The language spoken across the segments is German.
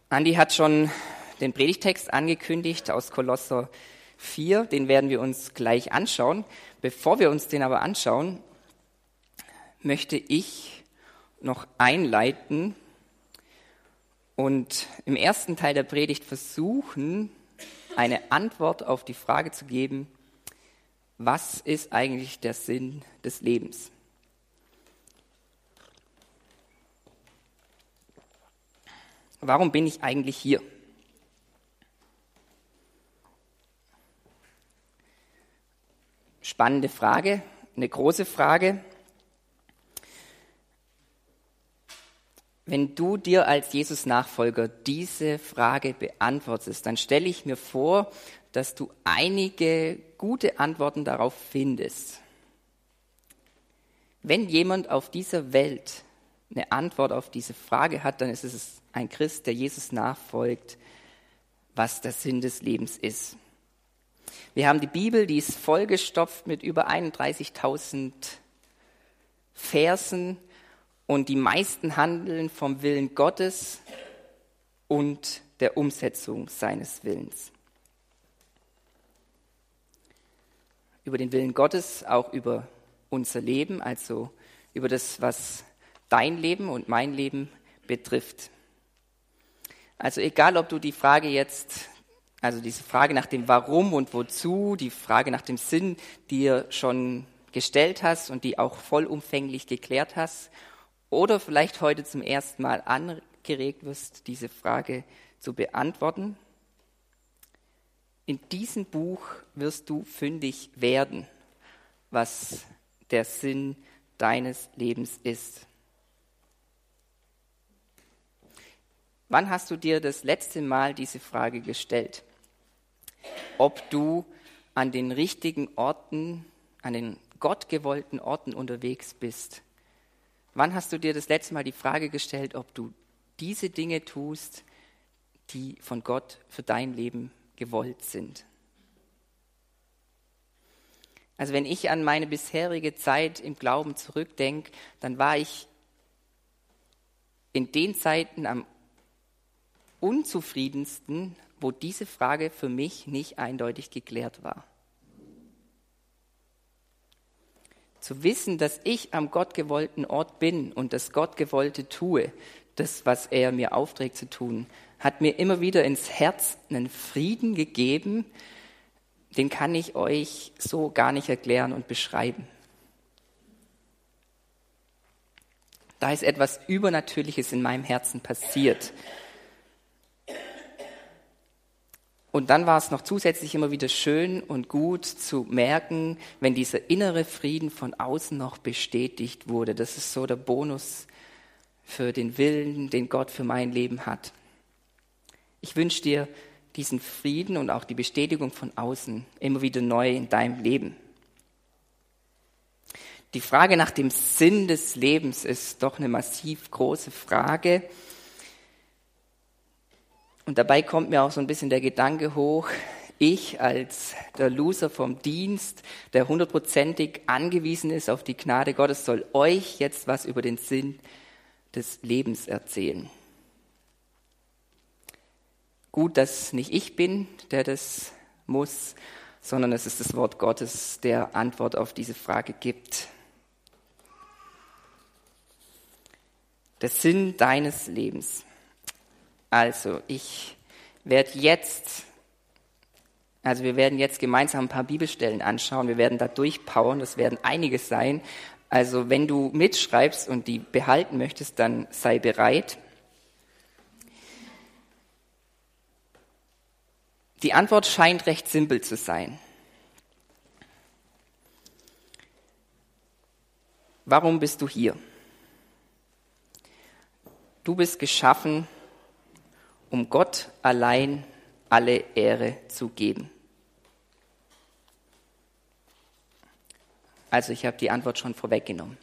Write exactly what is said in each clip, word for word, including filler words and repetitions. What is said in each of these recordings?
Andi hat schon den Predigtext angekündigt aus Kolosser vier, den werden wir uns gleich anschauen. Bevor wir uns den aber anschauen, möchte ich noch einleiten und im ersten Teil der Predigt versuchen, eine Antwort auf die Frage zu geben, was ist eigentlich der Sinn des Lebens? Warum bin ich eigentlich hier? Spannende Frage, eine große Frage. Wenn du dir als Jesus-Nachfolger diese Frage beantwortest, dann stelle ich mir vor, dass du einige gute Antworten darauf findest. Wenn jemand auf dieser Welt eine Antwort auf diese Frage hat, dann ist es ein Christ, der Jesus nachfolgt, was der Sinn des Lebens ist. Wir haben die Bibel, die ist vollgestopft mit über einunddreißigtausend Versen und die meisten handeln vom Willen Gottes und der Umsetzung seines Willens. Über den Willen Gottes, auch über unser Leben, also über das, was dein Leben und mein Leben betrifft. Also egal, ob du die Frage jetzt, also diese Frage nach dem Warum und Wozu, die Frage nach dem Sinn dir schon gestellt hast und die auch vollumfänglich geklärt hast, oder vielleicht heute zum ersten Mal angeregt wirst, diese Frage zu beantworten. In diesem Buch wirst du fündig werden, was der Sinn deines Lebens ist. Wann hast du dir das letzte Mal diese Frage gestellt? Ob du an den richtigen Orten, an den gottgewollten Orten unterwegs bist? Wann hast du dir das letzte Mal die Frage gestellt, ob du diese Dinge tust, die von Gott für dein Leben gewollt sind? Also wenn ich an meine bisherige Zeit im Glauben zurückdenke, dann war ich in den Zeiten am unzufriedensten, wo diese Frage für mich nicht eindeutig geklärt war. Zu wissen, dass ich am gottgewollten Ort bin und das Gottgewollte tue, das, was er mir aufträgt zu tun, hat mir immer wieder ins Herz einen Frieden gegeben, den kann ich euch so gar nicht erklären und beschreiben. Da ist etwas Übernatürliches in meinem Herzen passiert. Und dann war es noch zusätzlich immer wieder schön und gut zu merken, wenn dieser innere Frieden von außen noch bestätigt wurde. Das ist so der Bonus für den Willen, den Gott für mein Leben hat. Ich wünsche dir diesen Frieden und auch die Bestätigung von außen immer wieder neu in deinem Leben. Die Frage nach dem Sinn des Lebens ist doch eine massiv große Frage. Und dabei kommt mir auch so ein bisschen der Gedanke hoch, ich als der Loser vom Dienst, der hundertprozentig angewiesen ist auf die Gnade Gottes, soll euch jetzt was über den Sinn des Lebens erzählen. Gut, dass nicht ich bin, der das muss, sondern es ist das Wort Gottes, der Antwort auf diese Frage gibt. Der Sinn deines Lebens. Also, ich werde jetzt, also wir werden jetzt gemeinsam ein paar Bibelstellen anschauen, wir werden da durchpowern, das werden einige sein. Also, wenn du mitschreibst und die behalten möchtest, dann sei bereit. Die Antwort scheint recht simpel zu sein. Warum bist du hier? Du bist geschaffen, um Gott allein alle Ehre zu geben. Also ich habe die Antwort schon vorweggenommen.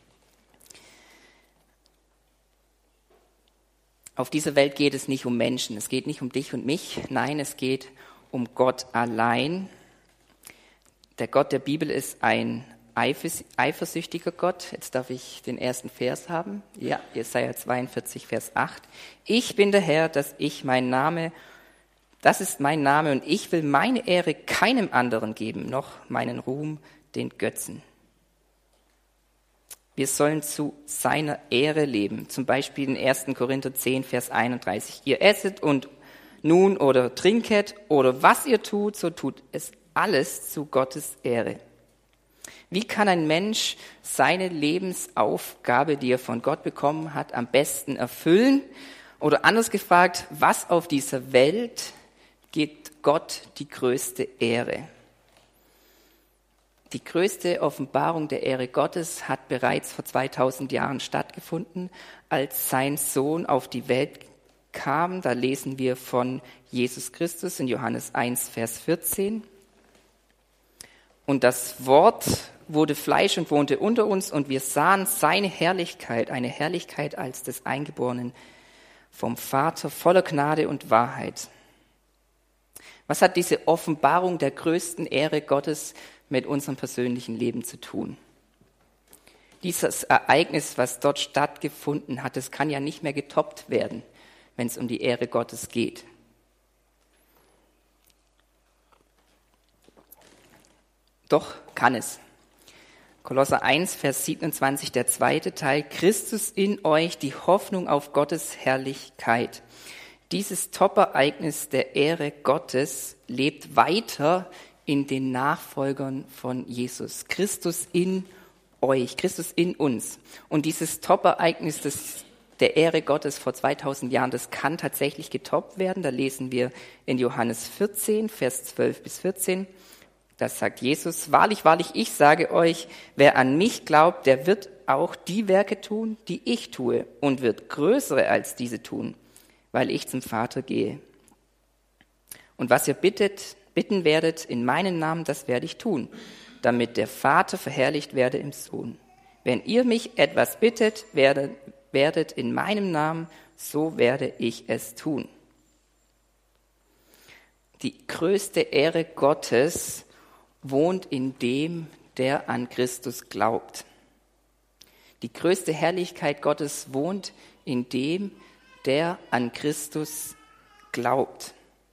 Auf dieser Welt geht es nicht um Menschen, es geht nicht um dich und mich, nein, es geht um Gott allein. Der Gott der Bibel ist ein eifersüchtiger Gott. Jetzt darf ich den ersten Vers haben. Ja, Jesaja zweiundvierzig, Vers acht. Ich bin der Herr, dass ich mein Name, das ist mein Name und ich will meine Ehre keinem anderen geben, noch meinen Ruhm den Götzen. Wir sollen zu seiner Ehre leben. Zum Beispiel in ersten Korinther zehn, Vers einunddreißig. Ihr esset und nun oder trinket oder was ihr tut, so tut es alles zu Gottes Ehre. Wie kann ein Mensch seine Lebensaufgabe, die er von Gott bekommen hat, am besten erfüllen? Oder anders gefragt, was auf dieser Welt gibt Gott die größte Ehre? Die größte Offenbarung der Ehre Gottes hat bereits vor zweitausend Jahren stattgefunden, als sein Sohn auf die Welt kam. Da lesen wir von Jesus Christus in Johannes eins, Vers vierzehn. Und das Wort wurde Fleisch und wohnte unter uns und wir sahen seine Herrlichkeit, eine Herrlichkeit als des Eingeborenen vom Vater, voller Gnade und Wahrheit. Was hat diese Offenbarung der größten Ehre Gottes mit unserem persönlichen Leben zu tun? Dieses Ereignis, was dort stattgefunden hat, das kann ja nicht mehr getoppt werden, wenn es um die Ehre Gottes geht. Doch kann es. Kolosser eins, Vers siebenundzwanzig, der zweite Teil. Christus in euch, die Hoffnung auf Gottes Herrlichkeit. Dieses Top-Ereignis der Ehre Gottes lebt weiter in den Nachfolgern von Jesus. Christus in euch, Christus in uns. Und dieses Top-Ereignis des, der Ehre Gottes vor zweitausend Jahren, das kann tatsächlich getoppt werden. Da lesen wir in Johannes vierzehn, Vers zwölf bis vierzehn. Das sagt Jesus, wahrlich, wahrlich, ich sage euch, wer an mich glaubt, der wird auch die Werke tun, die ich tue und wird größere als diese tun, weil ich zum Vater gehe. Und was ihr bittet, bitten werdet in meinen Namen, das werde ich tun, damit der Vater verherrlicht werde im Sohn. Wenn ihr mich etwas bittet, werdet, werdet in meinem Namen, so werde ich es tun. Die größte Ehre Gottes wohnt in dem, der an Christus glaubt. Die größte Herrlichkeit Gottes wohnt in dem, der an Christus glaubt.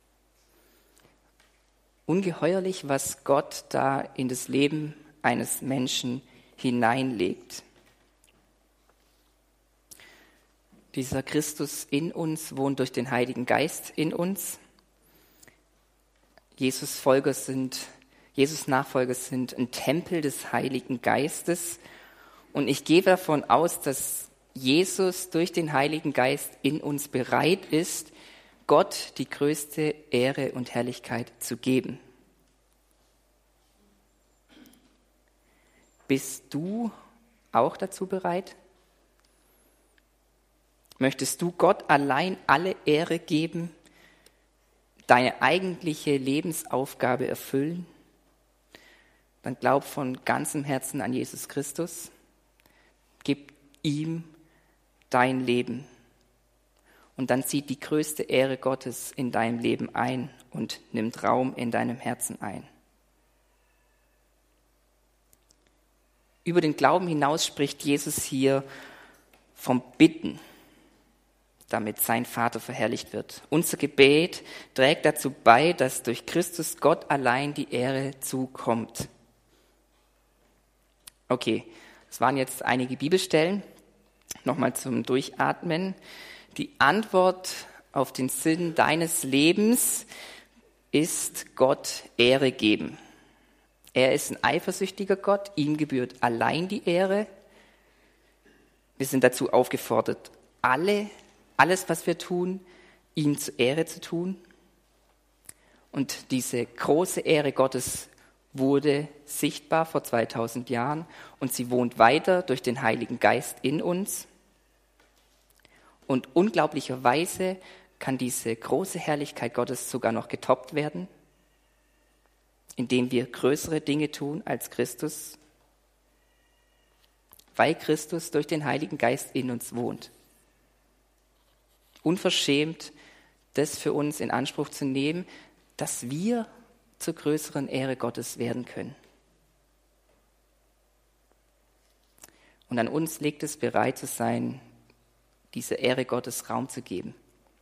Ungeheuerlich, was Gott da in das Leben eines Menschen hineinlegt. Dieser Christus in uns wohnt durch den Heiligen Geist in uns. Jesus Folger sind Jesus Nachfolger sind ein Tempel des Heiligen Geistes. Und ich gehe davon aus, dass Jesus durch den Heiligen Geist in uns bereit ist, Gott die größte Ehre und Herrlichkeit zu geben. Bist du auch dazu bereit? Möchtest du Gott allein alle Ehre geben, deine eigentliche Lebensaufgabe erfüllen? Dann glaub von ganzem Herzen an Jesus Christus. Gib ihm dein Leben. Und dann zieht die größte Ehre Gottes in deinem Leben ein und nimmt Raum in deinem Herzen ein. Über den Glauben hinaus spricht Jesus hier vom Bitten, damit sein Vater verherrlicht wird. Unser Gebet trägt dazu bei, dass durch Christus Gott allein die Ehre zukommt. Okay, das waren jetzt einige Bibelstellen. Nochmal zum Durchatmen. Die Antwort auf den Sinn deines Lebens ist Gott Ehre geben. Er ist ein eifersüchtiger Gott, ihm gebührt allein die Ehre. Wir sind dazu aufgefordert, alle, alles, was wir tun, ihm zur Ehre zu tun. Und diese große Ehre Gottes wurde sichtbar vor zweitausend Jahren und sie wohnt weiter durch den Heiligen Geist in uns. Und unglaublicherweise kann diese große Herrlichkeit Gottes sogar noch getoppt werden, indem wir größere Dinge tun als Christus, weil Christus durch den Heiligen Geist in uns wohnt. Unverschämt, das für uns in Anspruch zu nehmen, dass wir zur größeren Ehre Gottes werden können. Und an uns liegt es, bereit zu sein, dieser Ehre Gottes Raum zu geben.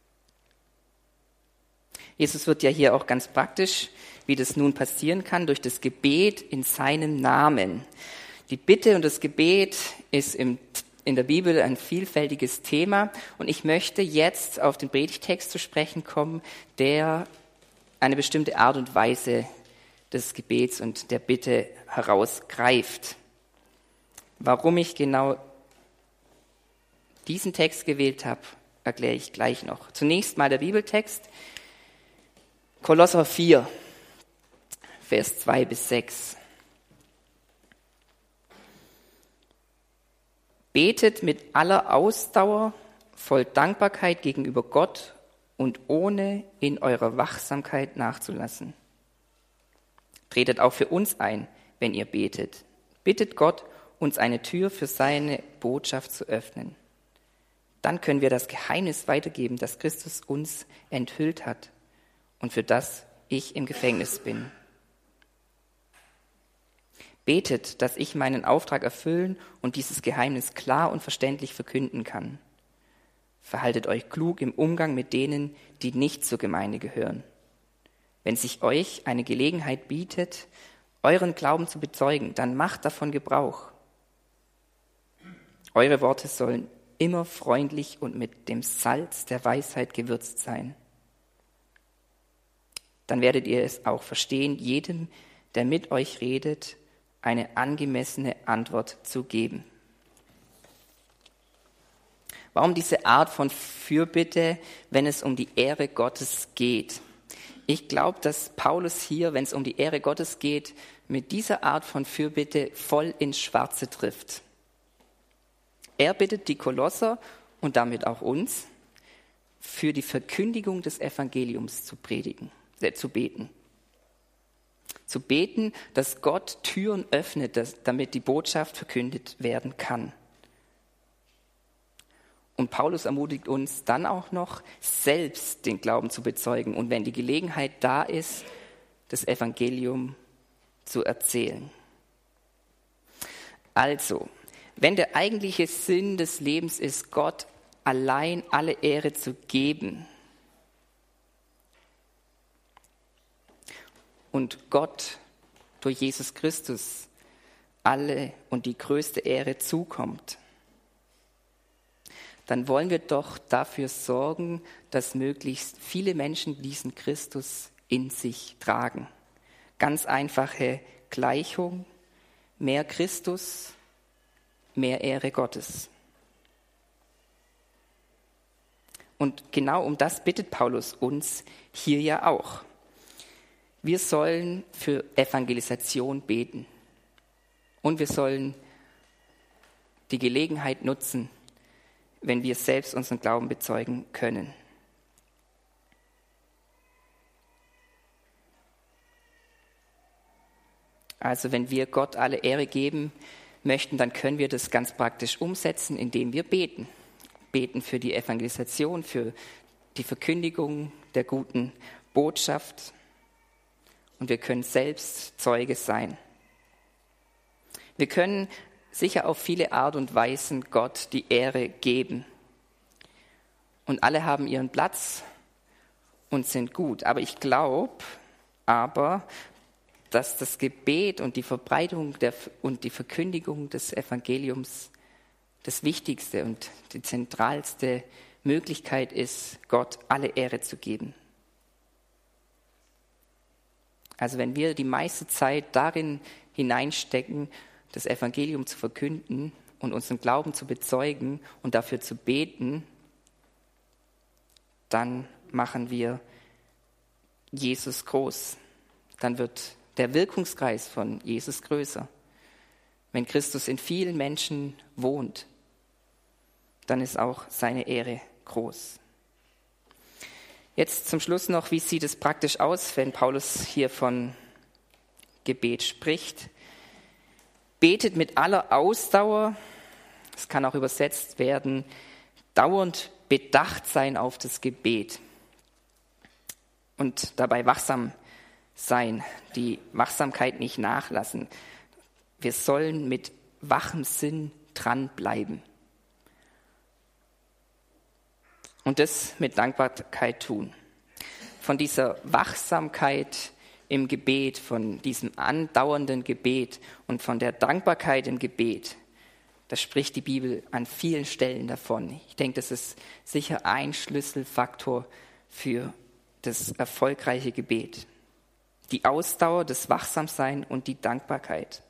Jesus wird ja hier auch ganz praktisch, wie das nun passieren kann, durch das Gebet in seinem Namen. Die Bitte und das Gebet ist im, in der Bibel ein vielfältiges Thema und ich möchte jetzt auf den Predigtext zu sprechen kommen, der eine bestimmte Art und Weise des Gebets und der Bitte herausgreift. Warum ich genau diesen Text gewählt habe, erkläre ich gleich noch. Zunächst mal der Bibeltext, Kolosser vier, Vers zwei bis sechs. Betet mit aller Ausdauer, voll Dankbarkeit gegenüber Gott und ohne in eurer Wachsamkeit nachzulassen. Tretet auch für uns ein, wenn ihr betet. Bittet Gott, uns eine Tür für seine Botschaft zu öffnen. Dann können wir das Geheimnis weitergeben, das Christus uns enthüllt hat und für das ich im Gefängnis bin. Betet, dass ich meinen Auftrag erfüllen und dieses Geheimnis klar und verständlich verkünden kann. Verhaltet euch klug im Umgang mit denen, die nicht zur Gemeinde gehören. Wenn sich euch eine Gelegenheit bietet, euren Glauben zu bezeugen, dann macht davon Gebrauch. Eure Worte sollen immer freundlich und mit dem Salz der Weisheit gewürzt sein. Dann werdet ihr es auch verstehen, jedem, der mit euch redet, eine angemessene Antwort zu geben. Warum diese Art von Fürbitte, wenn es um die Ehre Gottes geht? Ich glaube, dass Paulus hier, wenn es um die Ehre Gottes geht, mit dieser Art von Fürbitte voll ins Schwarze trifft. Er bittet die Kolosser und damit auch uns, für die Verkündigung des Evangeliums zu predigen, äh, zu beten. Zu beten, dass Gott Türen öffnet, dass, damit die Botschaft verkündet werden kann. Und Paulus ermutigt uns dann auch noch, selbst den Glauben zu bezeugen und wenn die Gelegenheit da ist, das Evangelium zu erzählen. Also, wenn der eigentliche Sinn des Lebens ist, Gott allein alle Ehre zu geben und Gott durch Jesus Christus alle und die größte Ehre zukommt, dann wollen wir doch dafür sorgen, dass möglichst viele Menschen diesen Christus in sich tragen. Ganz einfache Gleichung, mehr Christus, mehr Ehre Gottes. Und genau um das bittet Paulus uns hier ja auch. Wir sollen für Evangelisation beten und wir sollen die Gelegenheit nutzen, wenn wir selbst unseren Glauben bezeugen können. Also wenn wir Gott alle Ehre geben möchten, dann können wir das ganz praktisch umsetzen, indem wir beten. Beten für die Evangelisation, für die Verkündigung der guten Botschaft. Und wir können selbst Zeuge sein. Wir können sicher auf viele Art und Weisen Gott die Ehre geben. Und alle haben ihren Platz und sind gut. Aber ich glaube, aber, dass das Gebet und die Verbreitung der, und die Verkündigung des Evangeliums das wichtigste und die zentralste Möglichkeit ist, Gott alle Ehre zu geben. Also wenn wir die meiste Zeit darin hineinstecken, das Evangelium zu verkünden und unseren Glauben zu bezeugen und dafür zu beten, dann machen wir Jesus groß. Dann wird der Wirkungskreis von Jesus größer. Wenn Christus in vielen Menschen wohnt, dann ist auch seine Ehre groß. Jetzt zum Schluss noch, wie sieht es praktisch aus, wenn Paulus hier von Gebet spricht? Betet mit aller Ausdauer, es kann auch übersetzt werden, dauernd bedacht sein auf das Gebet und dabei wachsam sein, die Wachsamkeit nicht nachlassen. Wir sollen mit wachem Sinn dranbleiben. Und das mit Dankbarkeit tun. Von dieser Wachsamkeit im Gebet, von diesem andauernden Gebet und von der Dankbarkeit im Gebet, da spricht die Bibel an vielen Stellen davon. Ich denke, das ist sicher ein Schlüsselfaktor für das erfolgreiche Gebet. Die Ausdauer, das Wachsamsein und die Dankbarkeit.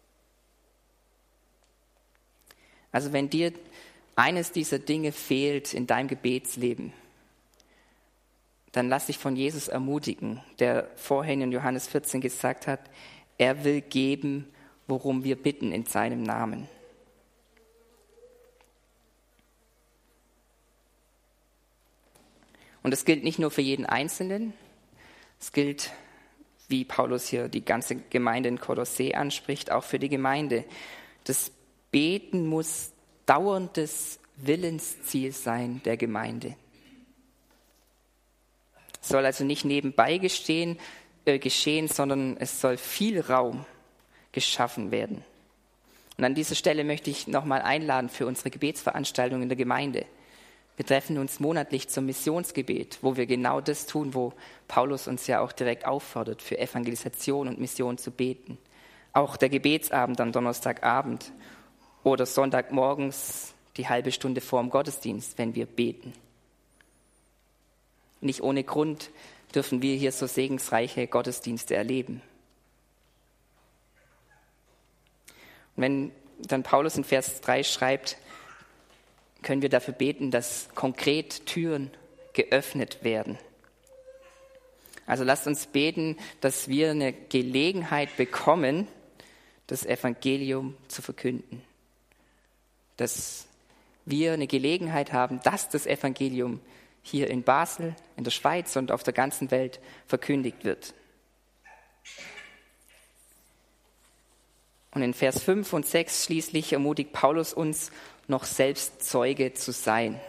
Also wenn dir eines dieser Dinge fehlt in deinem Gebetsleben, dann lass dich von Jesus ermutigen, der vorhin in Johannes vierzehn gesagt hat, er will geben, worum wir bitten in seinem Namen. Und das gilt nicht nur für jeden Einzelnen, es gilt, wie Paulus hier die ganze Gemeinde in Kolossee anspricht, auch für die Gemeinde. Das Beten muss dauerndes Willensziel sein der Gemeinde. Es soll also nicht nebenbei gestehen, äh, geschehen, sondern es soll viel Raum geschaffen werden. Und an dieser Stelle möchte ich nochmal einladen für unsere Gebetsveranstaltung in der Gemeinde. Wir treffen uns monatlich zum Missionsgebet, wo wir genau das tun, wo Paulus uns ja auch direkt auffordert, für Evangelisation und Mission zu beten. Auch der Gebetsabend am Donnerstagabend oder Sonntagmorgens die halbe Stunde vor dem Gottesdienst, wenn wir beten. Nicht ohne Grund dürfen wir hier so segensreiche Gottesdienste erleben. Und wenn dann Paulus in Vers drei schreibt, können wir dafür beten, dass konkret Türen geöffnet werden. Also lasst uns beten, dass wir eine Gelegenheit bekommen, das Evangelium zu verkünden. Dass wir eine Gelegenheit haben, dass das Evangelium hier in Basel, in der Schweiz und auf der ganzen Welt verkündigt wird. Und in Vers fünf und sechs schließlich ermutigt Paulus uns, noch selbst Zeuge zu sein.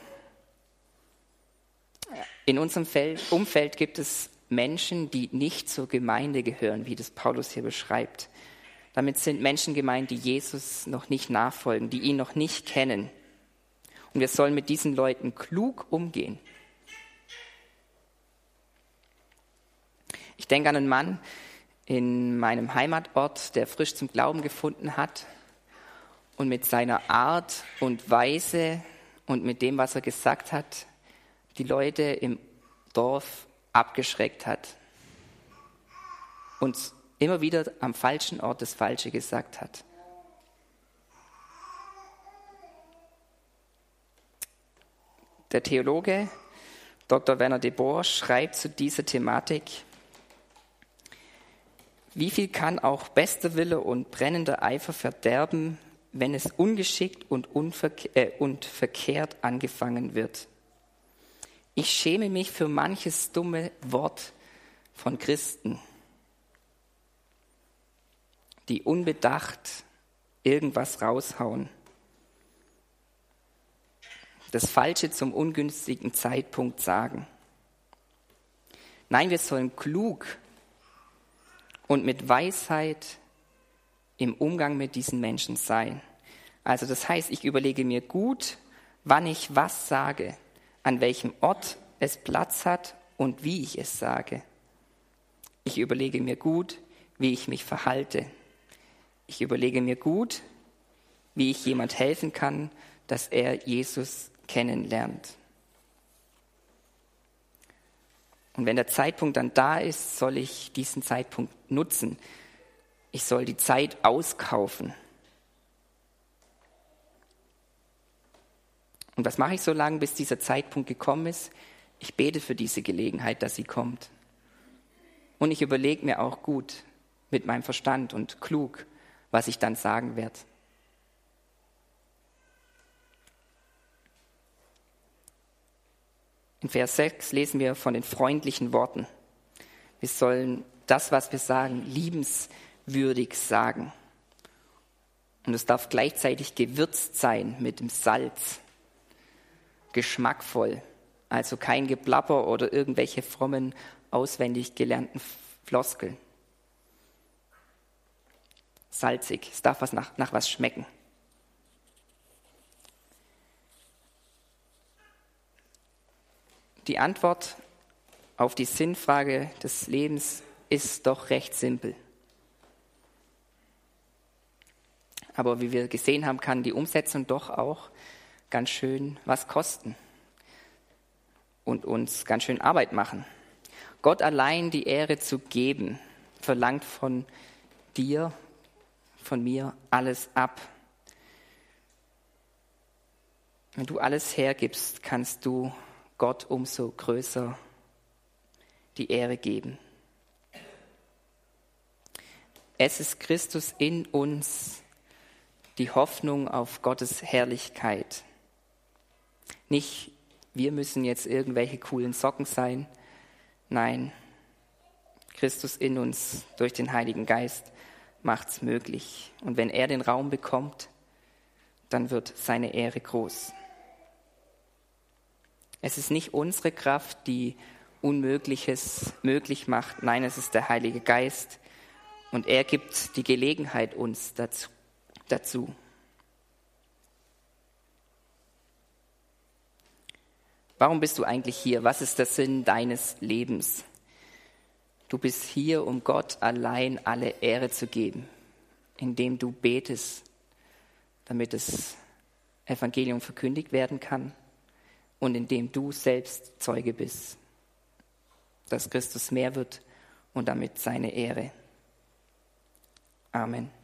In unserem Umfeld gibt es Menschen, die nicht zur Gemeinde gehören, wie das Paulus hier beschreibt. Damit sind Menschen gemeint, die Jesus noch nicht nachfolgen, die ihn noch nicht kennen. Und wir sollen mit diesen Leuten klug umgehen. Ich denke an einen Mann in meinem Heimatort, der frisch zum Glauben gefunden hat und mit seiner Art und Weise und mit dem, was er gesagt hat, die Leute im Dorf abgeschreckt hat und immer wieder am falschen Ort das Falsche gesagt hat. Der Theologe Doktor Werner de Boer schreibt zu dieser Thematik: Wie viel kann auch bester Wille und brennender Eifer verderben, wenn es ungeschickt und, unverke- äh, und verkehrt angefangen wird? Ich schäme mich für manches dumme Wort von Christen, die unbedacht irgendwas raushauen, das Falsche zum ungünstigen Zeitpunkt sagen. Nein, wir sollen klug und mit Weisheit im Umgang mit diesen Menschen sein. Also das heißt, ich überlege mir gut, wann ich was sage, an welchem Ort es Platz hat und wie ich es sage. Ich überlege mir gut, wie ich mich verhalte. Ich überlege mir gut, wie ich jemand helfen kann, dass er Jesus kennenlernt. Und wenn der Zeitpunkt dann da ist, soll ich diesen Zeitpunkt nutzen. Ich soll die Zeit auskaufen. Und was mache ich so lange, bis dieser Zeitpunkt gekommen ist? Ich bete für diese Gelegenheit, dass sie kommt. Und ich überlege mir auch gut mit meinem Verstand und klug, was ich dann sagen werde. In Vers sechs lesen wir von den freundlichen Worten. Wir sollen das, was wir sagen, liebenswürdig sagen. Und es darf gleichzeitig gewürzt sein mit dem Salz. Geschmackvoll, also kein Geplapper oder irgendwelche frommen, auswendig gelernten Floskeln. Salzig, es darf was nach, nach was schmecken. Die Antwort auf die Sinnfrage des Lebens ist doch recht simpel. Aber wie wir gesehen haben, kann die Umsetzung doch auch ganz schön was kosten und uns ganz schön Arbeit machen. Gott allein die Ehre zu geben, verlangt von dir, von mir alles ab. Wenn du alles hergibst, kannst du Gott umso größer die Ehre geben. Es ist Christus in uns, die Hoffnung auf Gottes Herrlichkeit. Nicht, wir müssen jetzt irgendwelche coolen Socken sein. Nein, Christus in uns durch den Heiligen Geist macht's möglich. Und wenn er den Raum bekommt, dann wird seine Ehre groß. Es ist nicht unsere Kraft, die Unmögliches möglich macht. Nein, es ist der Heilige Geist. Und er gibt die Gelegenheit uns dazu. dazu. Warum bist du eigentlich hier? Was ist der Sinn deines Lebens? Du bist hier, um Gott allein alle Ehre zu geben, indem du betest, damit das Evangelium verkündigt werden kann und indem du selbst Zeuge bist, dass Christus mehr wird und damit seine Ehre. Amen.